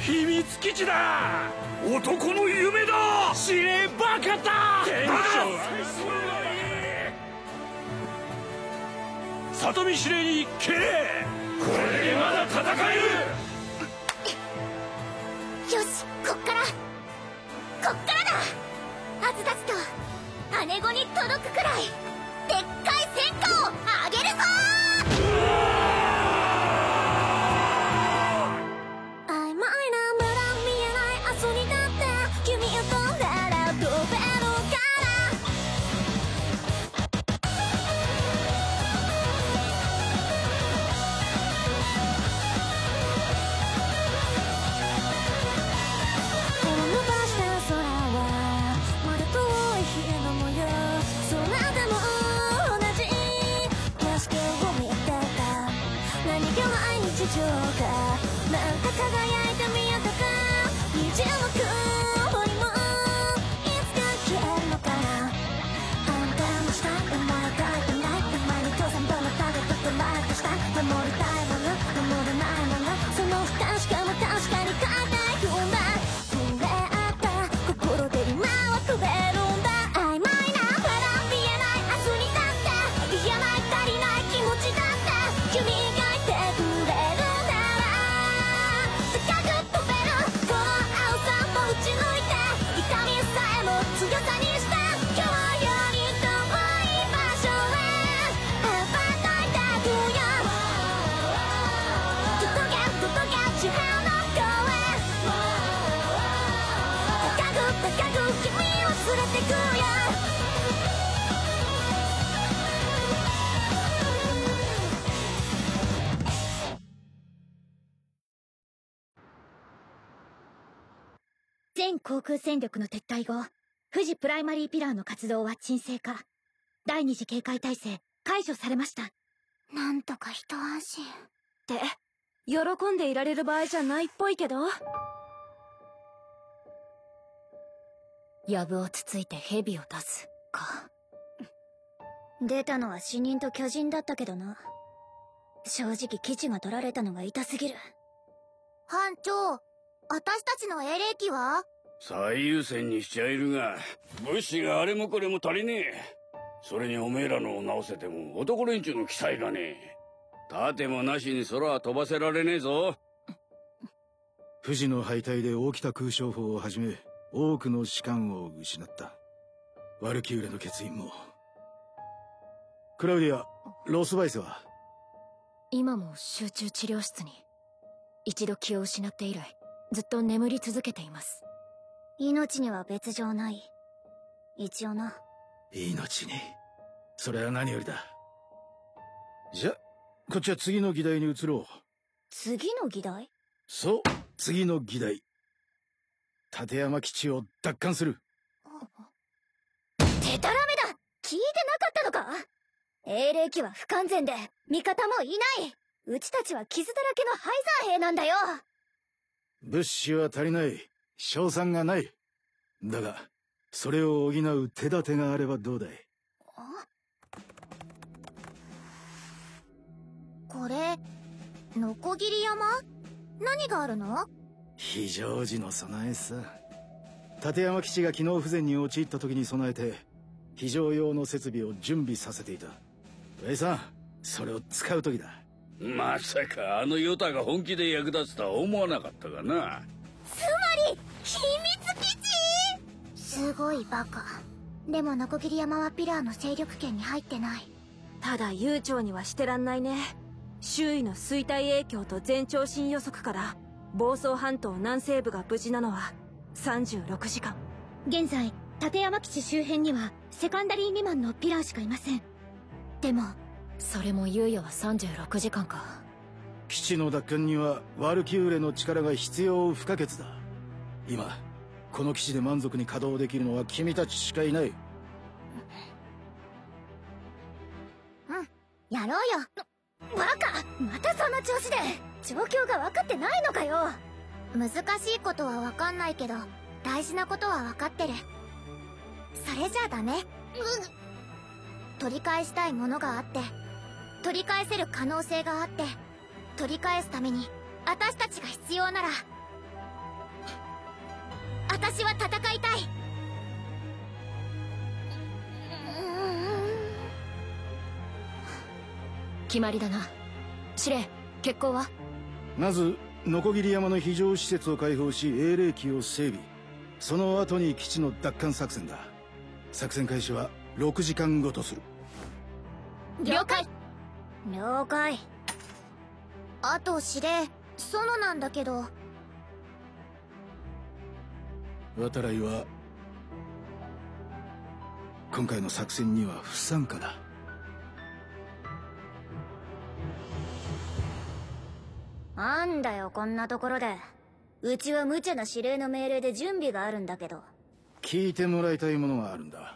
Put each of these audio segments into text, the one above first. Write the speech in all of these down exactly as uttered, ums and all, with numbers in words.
秘密基地だ。男の夢だ。司令バカだ。テンション里見司令に敬礼。これでまだ戦える。 よし、こっからこっからだ。アズたちと姉子に届くくらいでっかい戦果をあげるぞ。曖昧なまだ見えない明日にだって君を飛んだら飛べるから伸ばした空はまだ遠い日の模様。空でも同じ景色を見てた。何気ない日常がなんか輝いて見えたか。虹の雲にもいつか消えるのかな。あんたの下生まれ変えてないたまに父さんとのターゲットとライトした守りたいもの守れないものその負担しかも確かに変えたいんだ。触れ合った心で今は飛べるんだ。曖昧なまだ見えない明日にだって言えない足りない気持ちだって君がいてくれるなら高く飛べる。この青さも打ち抜いて痛みさえも強さにした今日より遠い場所へ羽ばたいてくよ。届け届け地平の声高く高く君を連れてくよ。全航空戦力の撤退後、富士プライマリーピラーの活動は沈静化。第二次警戒態勢解除されました。なんとか一安心って喜んでいられる場合じゃないっぽいけど。藪をつついて蛇を出すか。出たのは死人と巨人だったけどな。正直基地が取られたのが痛すぎる。班長、私たちの英霊機は最優先にしちゃいるが物資があれもこれも足りねえ。それにおめえらのを直せても男連中の機体がねえ。盾もなしに空は飛ばせられねえぞ。 富士の敗退で大北空将砲をはじめ多くの士官を失った。ワルキューレの欠員も。クラウディア、ロスバイスは今も集中治療室に。一度気を失って以来ずっと眠り続けています。命には別状ない。一応な。 命に。それは何よりだ。じゃ、こっちは次の議題に移ろう。 次の議題？ そう、次の議題。立山基地を奪還する。 デタラメだ！聞いてなかったのか？英霊機は不完全で味方もいない。うちたちは傷だらけのハイザー兵なんだよ。 物資は足りない。賞賛がない。だがそれを補う手立てがあればどうだい？ これノコギリ山？何があるの？ 非常時の備えさ。立山基地が機能不全に陥った時に備えて非常用の設備を準備させていた。上井さん、それを使う時だ。 まさかあのヨタが本気で役立つとは思わなかったがな。 つまり秘密基地？すごいバカ。でもノコギリ山はピラーの勢力圏に入ってない。 ただ悠長にはしてらんないね。周囲の衰退影響と前兆新予測から房総半島南西部が無事なのはさんじゅうろくじかん。 現在立山基地周辺にはセカンダリー未満のピラーしかいません。でもそれも猶予はさんじゅうろくじかんか。 基地の奪還にはワルキューレの力が必要不可欠だ。今この基地で満足に稼働できるのは君たちしかいない。 うん、やろうよ。バカ、またその調子で状況が分かってないのかよ。難しいことは分かんないけど大事なことは分かってる。それじゃあダメ。うん、取り返したいものがあって取り返せる可能性があって取り返すために私たちが必要なら私は戦いたい。 決まりだな。司令、決行は？ まずノコギリ山の非常施設を開放し英霊機を整備。その後に基地の奪還作戦だ。作戦開始はろくじかんごとする。 了解。 了解。あと司令、園なんだけど。 渡来は今回の作戦には不参加だ。 なんだよこんなところで。うちは無茶な指令の命令で準備があるんだけど。 聞いてもらいたいものがあるんだ。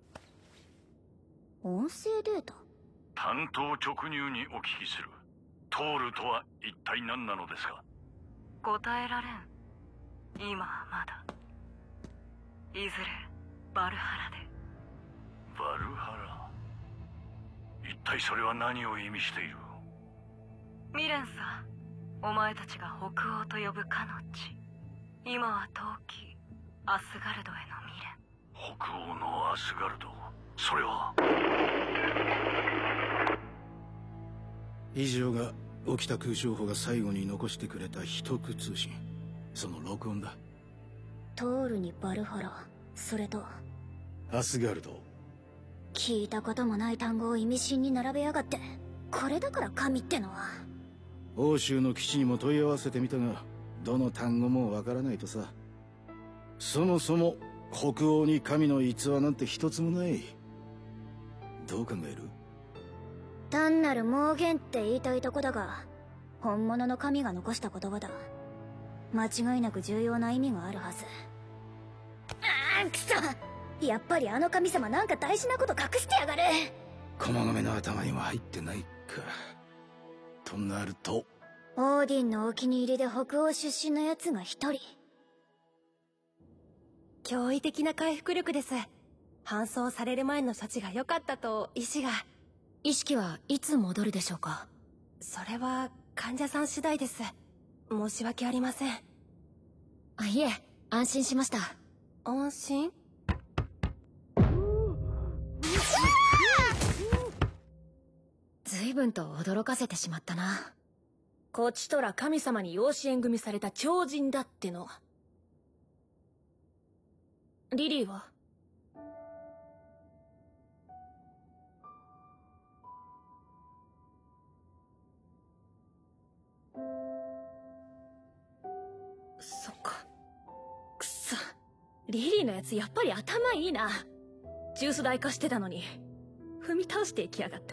音声データ？ 単刀直入にお聞きする。トールとは一体何なのですか？ 答えられん。今はまだ。いずれバルハラで。 バルハラ。一体それは何を意味している？ 未練さ。お前たちが北欧と呼ぶかの地。今は冬季アスガルドへの未練。 北欧のアスガルド。それは以上が沖田空将補が最後に残してくれた秘匿通信。その録音だ。 トールにバルハラ、それとアスガルド。 聞いたこともない単語を意味深に並べやがって。これだから神ってのは。 欧州の基地にも問い合わせてみたが、どの単語もわからないとさ。そもそも北欧に神の逸話なんて一つもない。どう考える？ 単なる妄言って言いたいとこだが、本物の神が残した言葉だ。間違いなく重要な意味があるはず。あーくそ、やっぱりあの神様なんか大事なこと隠してやがる。 駒込の頭にも入ってないか。となるとオーディンのお気に入りで北欧出身のやつが一人。 驚異的な回復力です。搬送される前の処置が良かったと医師が。 意識はいつ戻るでしょうか？ それは患者さん次第です。申し訳ありません。 あ、いえ、安心しました。 安心？ 随分と驚かせてしまったな。 こちとら神様に養子縁組された超人だっての。リリーは？そっか。くそ。リリーのやつやっぱり頭いいな。ジュース代貸してたのに踏み倒していきやがった。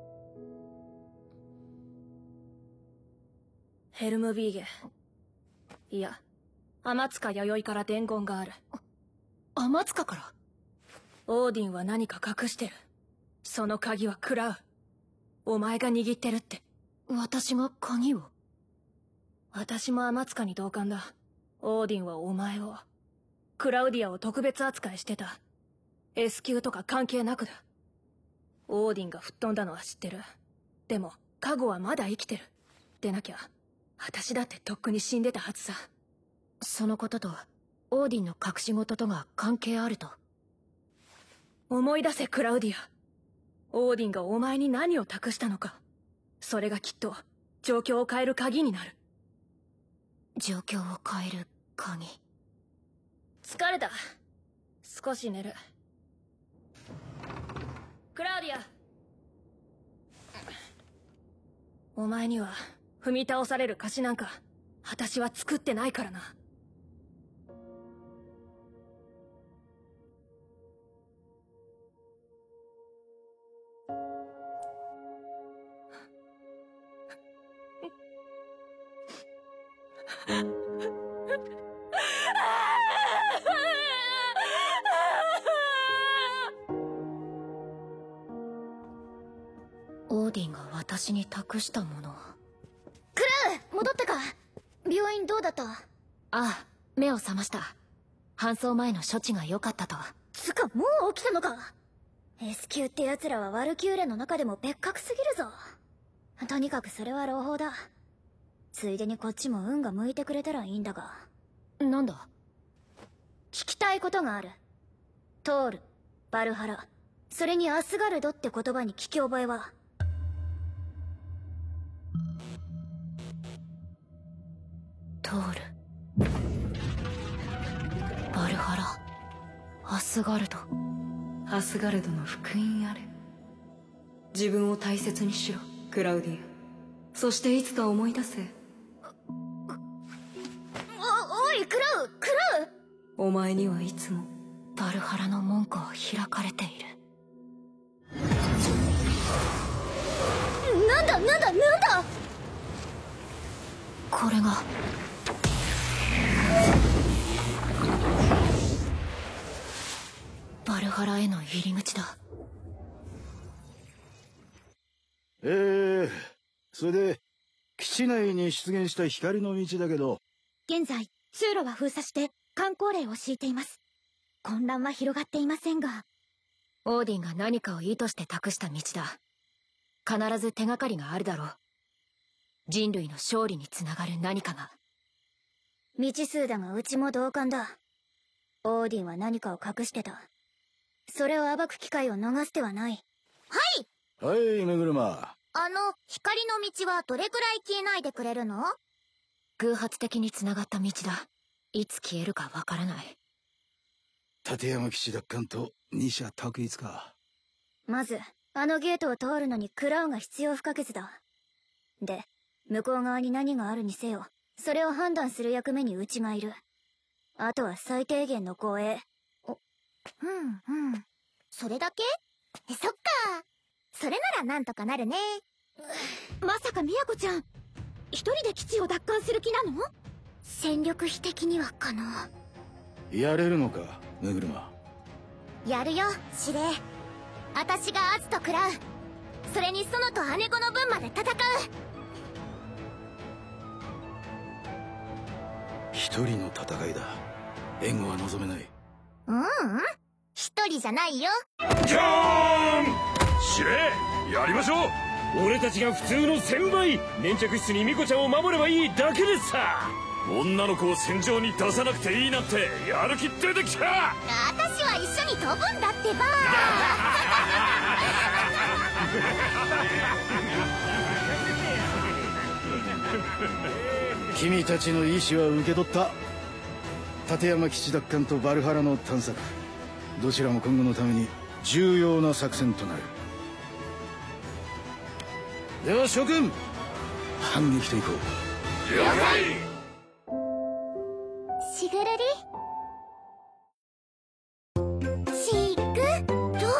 ヘルムビーゲ。いや、天塚弥生から伝言がある。 天塚から？ オーディンは何か隠してる。その鍵はクラウ。お前が握ってるって。 私が鍵を？ 私も天塚に同感だ。オーディンはお前を、クラウディアを特別扱いしてた。S 級とか関係なくだ。オーディンが吹っ飛んだのは知ってる。でもカゴはまだ生きてる。でなきゃ私だってとっくに死んでたはずさ。 そのこととオーディンの隠し事とが関係あると？ 思い出せクラウディア。オーディンがお前に何を託したのか。それがきっと状況を変える鍵になる。 状況を変える鍵。 疲れた。少し寝る。クラウディア。お前には踏み倒される貸しなんか私は作ってないからな。 オーディンが私に託したもの。 クラウ、戻ったか？病院どうだった？ ああ、目を覚ました。搬送前の処置が良かったと。 つかもう起きたのか？ S 級って奴らはワルキューレの中でも別格すぎるぞ。とにかくそれは朗報だ。ついでにこっちも運が向いてくれたらいいんだが。 なんだ？ 聞きたいことがある。トール、バルハラ、それにアスガルドって言葉に聞き覚えは？ トール、バルハラ、アスガルド。 アスガルドの福音あれ。自分を大切にしろ、クラウディア。そしていつか思い出せ。 お、おい、クラウ、クラウ！ お前にはいつもバルハラの門戸は開かれている。 なんだなんだなんだ！ これがバルハラへの入り口だ。 えー、それで基地内に出現した光の道だけど、 現在通路は封鎖して観光令を敷いています。混乱は広がっていませんが、 オーディンが何かを意図して託した道だ。必ず手がかりがあるだろう。人類の勝利につながる何かが。 未知数だがうちも同感だ。オーディンは何かを隠してた。それを暴く機会を逃す手はない。はいはい、目車。 あの光の道はどれくらい消えないでくれるの？ 偶発的につながった道だ。いつ消えるかわからない。 立山基地奪還と二者択一か。 まずあのゲートを通るのにクラウンが必要不可欠だ。で、向こう側に何があるにせよ、それを判断する役目にうちがいる。あとは最低限の護衛。お、うんうん。それだけ？そっか。それならなんとかなるね。まさかミヤコちゃん、一人で基地を奪還する気なの？戦力比的には可能。 やれるのか、目車。 やるよ、司令。私がアズと食らう。それにソノと姉子の分まで戦う。 一人の戦いだ。援護は望めない。 ううん、一人じゃないよ。 じゃーん！司令、やりましょう。 俺たちが普通の千倍、粘着質にミコちゃんを守ればいいだけですさ。 女の子を戦場に出さなくていいなんてやる気出てきた。 私は一緒に飛ぶんだってば。 君たちの意思は受け取った。立山基地奪還とバルハラの探索、どちらも今後のために重要な作戦となる。では諸君、反撃といこう。 了解。 しぐるり、しぐるり。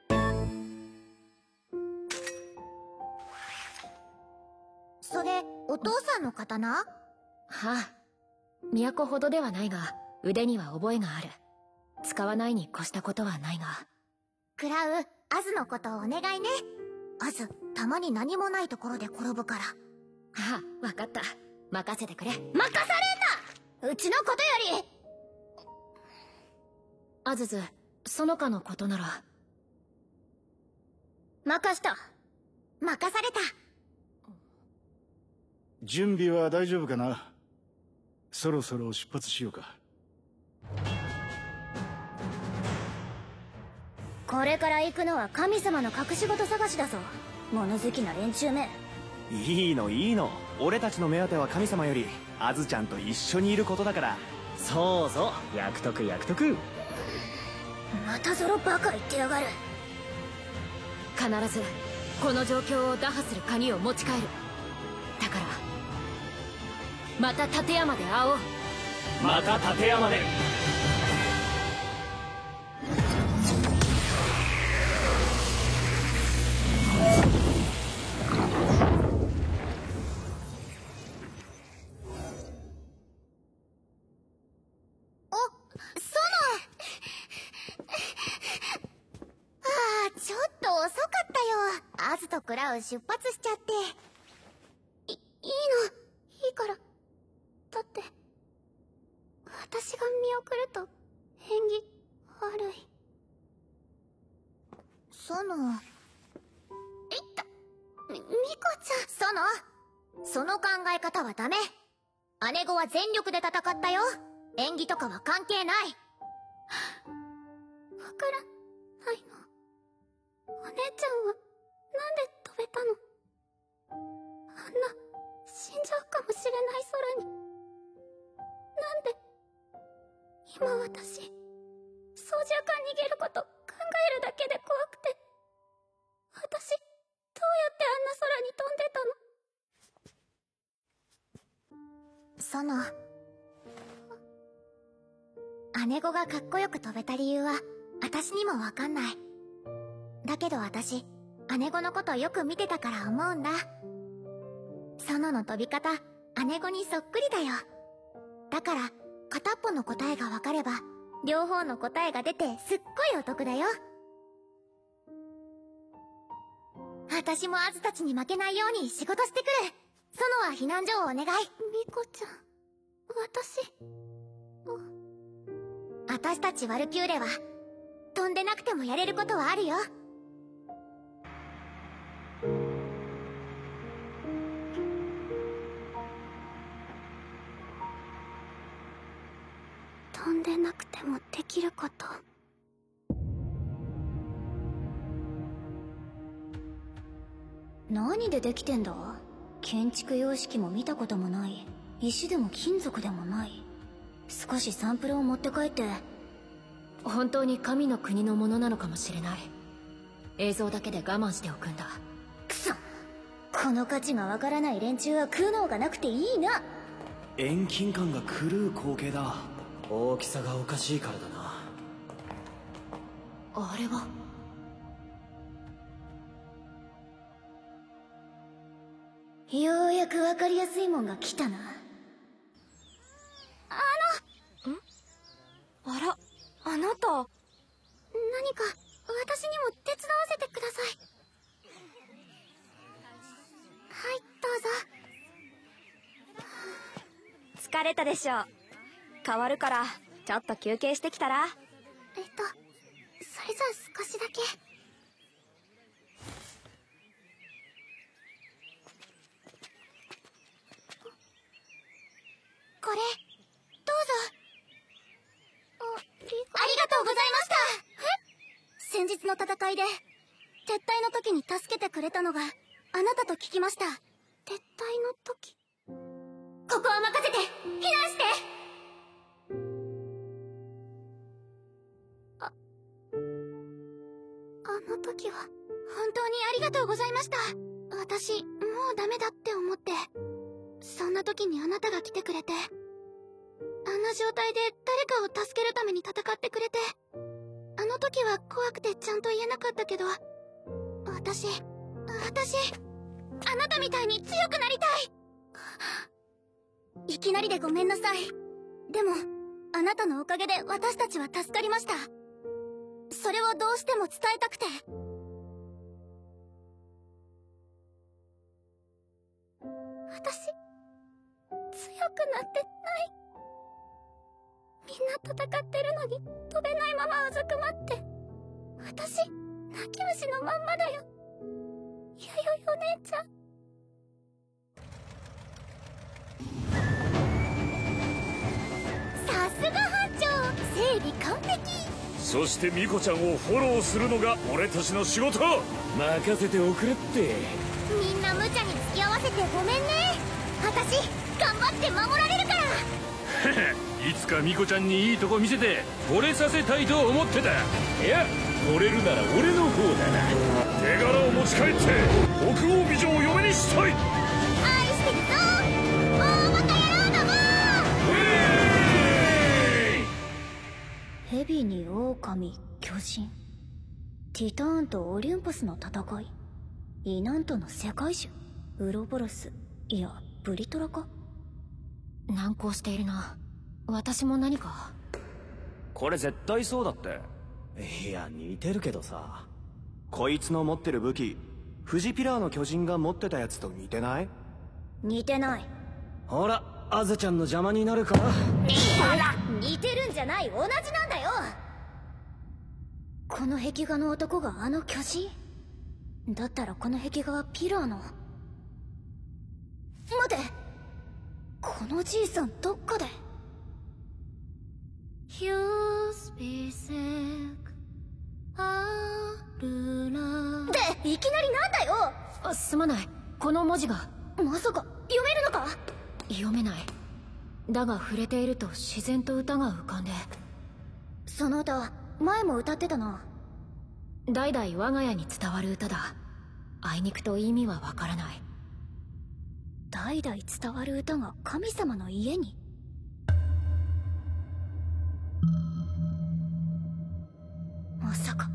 それお父さんの刀？ はあ、都ほどではないが腕には覚えがある。使わないに越したことはないが。 クラウ、アズのことをお願いね。アズ、たまに何もないところで転ぶから。 ああ、わかった。任せてくれ。 任されんな！うちのことより。 アズズ、その他のことなら。 任した。任された。 準備は大丈夫かな？そろそろ出発しようか。 これから行くのは神様の隠し事探しだぞ。物好きな連中め。 いいのいいの、俺たちの目当ては神様よりアズちゃんと一緒にいることだから。 そうそう、約束約束。 またゾロバカ言ってやがる。 必ずこの状況を打破する鍵を持ち帰る。だからまた立山で会おう。 また立山で。 クラウ出発しちゃって。い、いいの、いいから。だって、私が見送ると、縁起悪い。ソノ。いった。み、ミコちゃん。ソノ、その考え方はダメ。姉子は全力で戦ったよ。縁起とかは関係ない。 わからないの。お姉ちゃんはなんで飛べたの？あんな死んじゃうかもしれない空に。なんで今私、操縦桿逃げること考えるだけで怖くて。私、どうやってあんな空に飛んでたの？その姉子がかっこよく飛べた理由は私にもわかんない。だけど私、姉子のことよく見てたから思うんだ。園の飛び方、姉子にそっくりだよ。だから片っぽの答えがわかれば両方の答えが出てすっごいお得だよ。私もアズたちに負けないように仕事してくる。園は避難所をお願い。ミコちゃん、私私たちワルキューレは飛んでなくてもやれることはあるよ。飛んでなくてもできること。何でできてんだ？建築様式も見たこともない。石でも金属でもない。少しサンプルを持って帰って。 本当に神の国のものなのかもしれない。映像だけで我慢しておくんだ。 くそ、この価値がわからない連中は苦悩がなくていいな。 遠近感が狂う光景だ。大きさがおかしいからだな。 あれはようやくわかりやすいもんが来たな。あのんあら、あなた何か私にも手伝わせてください。はい、どうぞ。 疲れたでしょ。変わるからちょっと休憩してきたら。 えっとそれじゃあ少しだけ。これどうぞ。あ、ありがとうございました。え？先日の戦いで撤退の時に助けてくれたのがあなたと聞きました。撤退の時？ここは任せて避難して。あ、あの時は本当にありがとうございました。私もうダメだって思って、そんな時にあなたが来てくれて、あんな状態で誰かを助けるために戦ってくれて、あの時は怖くてちゃんと言えなかったけど、私私あなたみたいに強くなりたい。いきなりでごめんなさい。でもあなたのおかげで私たちは助かりました。それをどうしても伝えたくて。私強くなってない。みんな戦ってるのに飛べないままうずくまって、私泣き虫のまんまだよ。弥生お姉ちゃん。さすが班長、整備完璧。 そしてミコちゃんをフォローするのが俺たちの仕事。任せておくれって。 みんな無茶に付き合わせてごめんね。私頑張って守られるから。 いつかミコちゃんにいいとこ見せて惚れさせたいと思ってた。いや、惚れるなら俺の方だな。手柄を持ち帰って北欧美女を嫁にしたい。 愛してるぞ大バカ野郎ども。蛇に狼、巨人、ティターンとオリュンポスの戦い、イナントの世界樹、ウロボロス、いやブリトラか。 難航しているな。私も何か。 これ絶対そうだって。いや似てるけどさ、こいつの持ってる武器フジピラーの巨人が持ってたやつと似てない？ 似てない。 ほらアズちゃんの邪魔になるから。 ほら似てるんじゃない、同じなんだよ。この壁画の男があの巨人だったら、この壁画はピラーの。待て、このじいさんどっかで。 Use be sick あるなっていきなりなんだよ。 あ、すまない。この文字がまさか読めるのか。 読めない。だが触れていると自然と歌が浮かんで。 その歌前も歌ってたな。 代々我が家に伝わる歌だ。あいにくと意味はわからない。 代々伝わる歌が神様の家に。まさか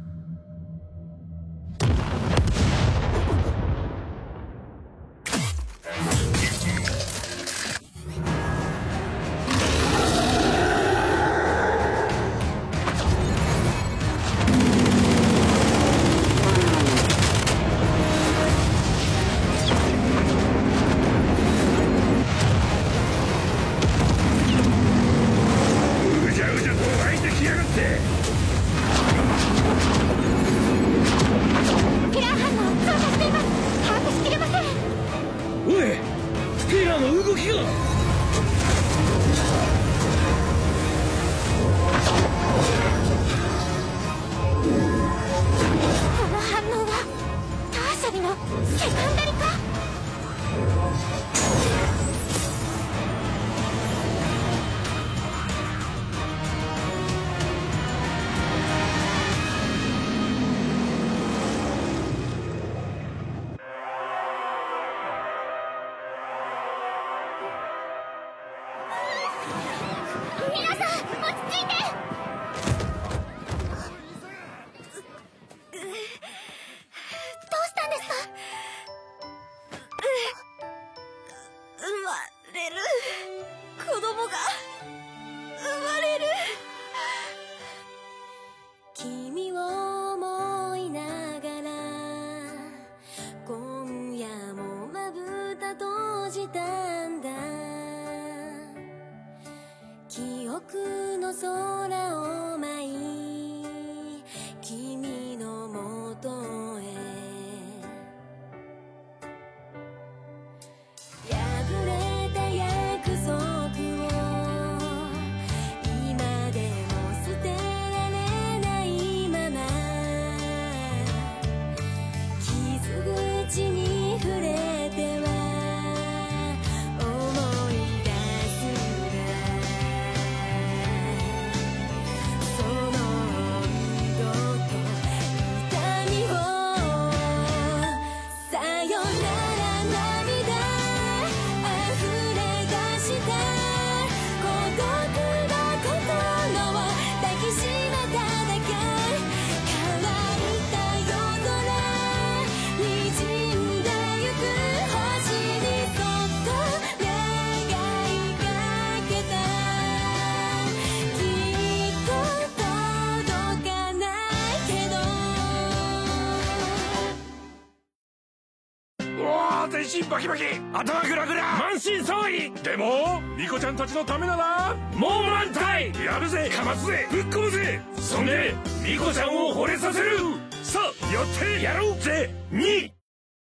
バキバキ、頭グラグラ、満身創痍。でもミコちゃんたちのためならもう満タイやるぜ、かますぜ、ぶっ込むぜ。そんでミコちゃんを惚れさせる。さあやってやろうぜに